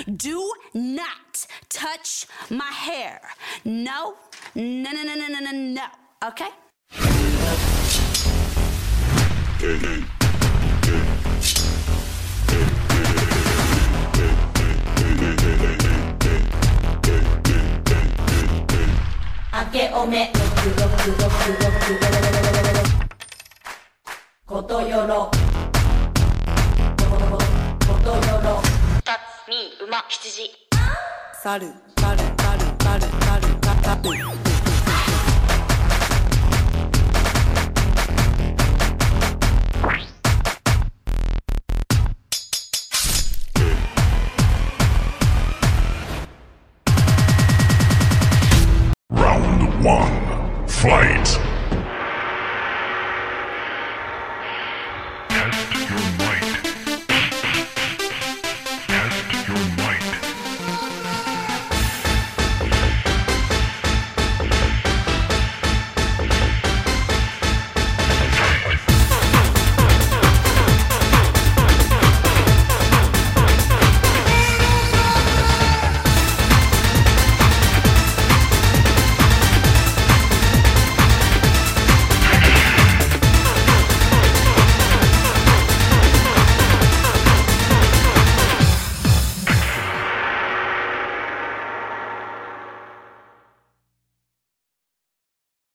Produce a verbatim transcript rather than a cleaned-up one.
Do not touch my hair. No, no, no, no, no, no, no, no. Okay? Ake ome roku roku roku roku Koto yoro Koto yoro 二つに馬羊猿猿猿猿猿猿